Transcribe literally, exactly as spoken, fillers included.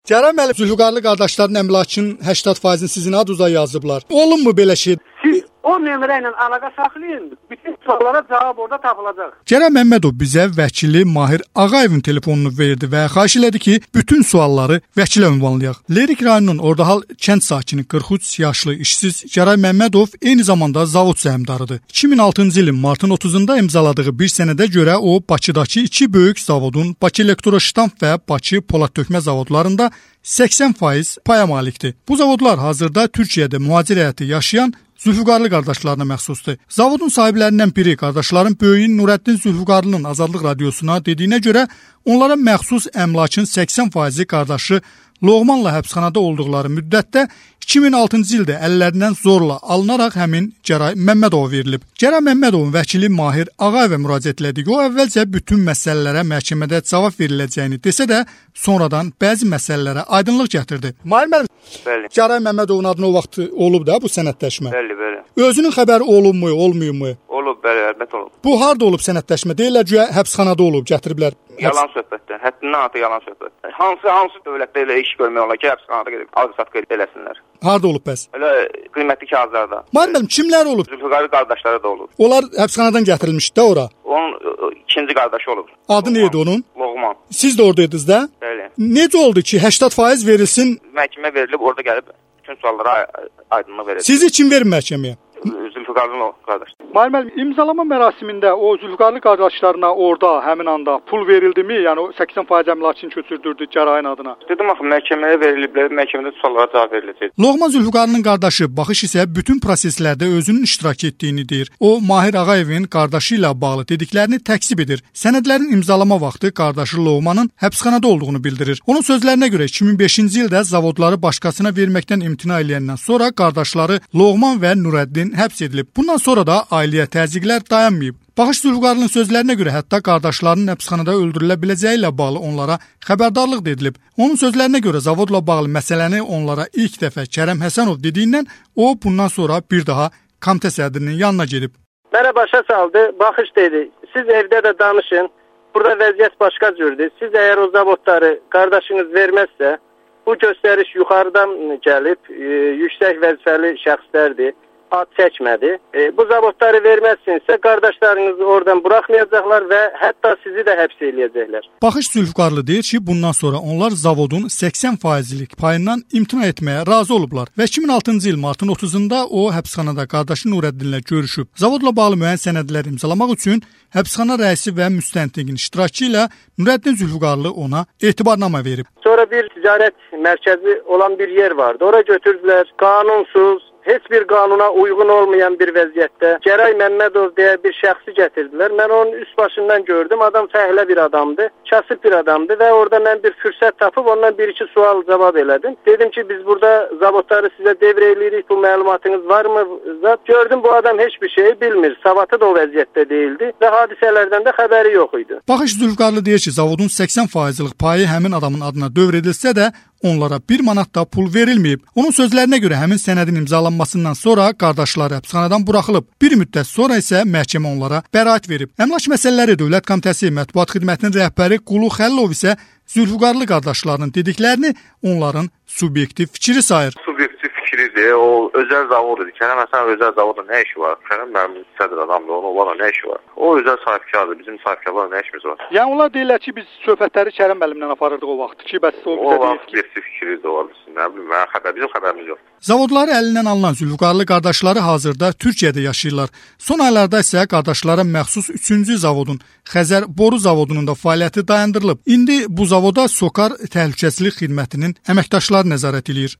Cərəm müəllim, Zülfüqarlı qardaşların əmlakının səksən faizini sizin adınıza yazıblar. Olunmu belə şey? Siz o nömrə ilə əlaqə saxlayın, bütün suallara cavab orada tapılacaq. Cərəm Məmmədov bizə vəkili Mahir Ağayevin telefonunu verdi və xahiş elədi ki, bütün sualları vəkilə ünvanlayaq. Lerik rayonunun Ordahal kənd sakini qırx üç yaşlı işsiz Cərəm Məmmədov eyni zamanda zavod səhmdarıdır. iki min altıncı ilin martın otuzunda imzaladığı bir sənədə görə o Bakıdakı iki böyük zavodun Bakı Elektroştamp və Bakı Polad Tökmə zavodlarında səksən faiz paya malikdir. Bu zavodlar hazırda Türkiyədə mühacir həyatı yaşayan Zülfüqarlı qardaşlarına məxsusdur. Zavodun sahiblərindən biri qardaşların böyüyü Nurəddin Zülfüqarlının Azadlıq Radiosuna dediyinə görə onlara məxsus əmlakın səksən faizi qardaşı Loğmanla həbsxanada olduqları müddətdə iki min altıncı ildə əllərindən zorla alınaraq həmin Cəray Məmmədova verilib. Cəray Məmmədovun vəkili Mahir Ağayevə müraciət etdik. O əvvəlcə bütün məsələlərə məhkəmədə cavab veriləcəyini desə də, sonradan bəzi məsələlərə aydınlıq gətirdi. Mahir müəllim, bəli. Cəray Məmmədovun adına o vaxt olub da bu sənədləşmə. Bəli, bəli. Özünün xəbəri olunmu, olmayımı? Olub, bəli, əlbəttə olub. Bu harda olub sənədləşmə? Deyirlər ki, həbsxanada olub, gətiriblər. Yalan söhbətdir. Həddindən artıq yalan söhbətdir. Hansı hansı dövlətdə elə iş görmək olar ki, həbsxanada gedib azad eləsinlər? Harda olub bəs? Elə qiymətli kağızlarda. Mahir müəllim, kimlər olub? Zülfüqarlı qardaşları da olub. Onlar həbsxanadan gətirilmişdi də ora. Onun ikinci qardaşı olub. Adı neydi onun? Loğman. Siz də oradaydınız da? Bəli. Necə oldu ki, səksən faiz verilsin? Məhkəmə verilib, orada gəlib bütün suallara aydınlıq verildi. Sizi kim verir məhkəməyə? Zülfüqarlı qardaş. Mahir müəllim, imzalama mərasimində o Zülfüqarlı qardaşlarına orada həmin anda pul verildimi? Yəni o səksən faiz əmlakını köçürdürdü Cərayın adına. Dedim axı məhkəməyə veriliblər, məhkəmədə suallara cavab veriləcək. Loğman Zülfüqarlının qardaşı Baxış isə bütün proseslərdə özünün iştirak etdiyini deyir. O Mahir Ağayevin qardaşı ilə bağlı dediklərini təkzib edir. Sənədlərin imzalama vaxtı qardaşı Loğmanın həbsxanada olduğunu bildirir. Onun sözlərinə görə iki min beşinci ildə zavodları başqasına verməkdən imtina edəndən sonra qardaşları Loğman və Nurəddin həbs edilib. Bundan sonra da ailəyə təzyiqlər dayanmayıb. Baxış Zülfüqarlının sözlərinə görə hətta qardaşlarının həbsxanada öldürülə biləcəyi ilə bağlı onlara xəbərdarlıq da edilib. Onun sözlərinə görə zavodla bağlı məsələni onlara ilk dəfə Kərəm Həsənov dediyindən o bundan sonra bir daha komitə sədrinin yanına gedib. Mənə başa saldı, Baxış dedi, siz evdə də danışın, burada vəziyyət başqa cürdür. Siz əgər o zavodları qardaşınız verməzsə, bu göstəriş yuxarıdan gəlib, e, yüksək vəzifəli şəxslərdir. Ad çəkmədi. E, bu zavodları verməzsinizsə qardaşlarınızı oradan buraxmayacaqlar və hətta sizi də həbs eləyəcəklər. Baxış Zülfüqarlı deyir ki, bundan sonra onlar zavodun səksən faizlik payından imtina etməyə razı olublar və iki min altıncı il martın otuzunda o həbsxanada qardaşı Nurəddinlə görüşüb. Zavodla bağlı müəyyən sənədlər imzalamaq üçün həbsxana rəisi və müstəntiqin iştirakı ilə Nurəddin Zülfüqarlı ona etibarnamə verib. Sonra bir ticarət mərkəzi olan bir yer vardı. Ora götürdülər. Qanunsuz, heç bir qanuna uyğun olmayan bir vəziyyətdə Cəray Məmmədov deyə bir şəxsi gətirdilər. Mən onun üst başından gördüm. Adam fəhlə bir adamdı, kasıb bir adamdı və orada mən bir fürsət tapıb ondan bir-iki sual cavab elədim. Dedim ki, biz burada zavodları sizə devr eləyirik, bu məlumatınız varmı? Zat gördüm, bu adam heç bir şey bilmir. Savadı da o vəziyyətdə deyildi və hadisələrdən də xəbəri yox idi. Baxış Zülfüqarlı deyir ki, zavodun səksən faizlik payı həmin adamın adına dövr edilsə də onlara bir manat da pul verilməyib. Onun sözlərinə görə həmin sənədin imzalanmasından sonra qardaşları həbsxanadan buraxılıb. Bir müddət sonra isə məhkəmə onlara bəraət verib. Əmlak məsələləri Dövlət Komitəsi Mətbuat Xidmətinin rəhbəri Qulu Xəllov isə Zülfüqarlı qardaşlarının dediklərini onların subyektiv fikri sayır. Subyektiv fikridir, o özəl zavoddur. Kərəm Həsənov özəl zavodda nə işi var? Kərəm mənim sədr adamdır, onun onlarla nə işi var? O özəl sahibkardır, bizim sahibkarlarla nə işimiz var? Yəni onlar deyirlər ki, biz söhbətləri Kərəm müəllimlə aparırdıq o vaxt ki, bəs o bizə deyir ki, subyektiv fikridir o bilsin. Nə bilim, mən xəbər, bizim xəbərimiz yox. Zavodları əlindən alınan Zülfüqarlı qardaşları hazırda Türkiyədə yaşayırlar. Son aylarda isə qardaşlara məxsus üçüncü zavodun Xəzər boru zavodunun da fəaliyyəti dayandırılıb. İndi bu zavoda Sokar Təhlükəsizlik Xidmətinin əməkdaşları nəzarət edir.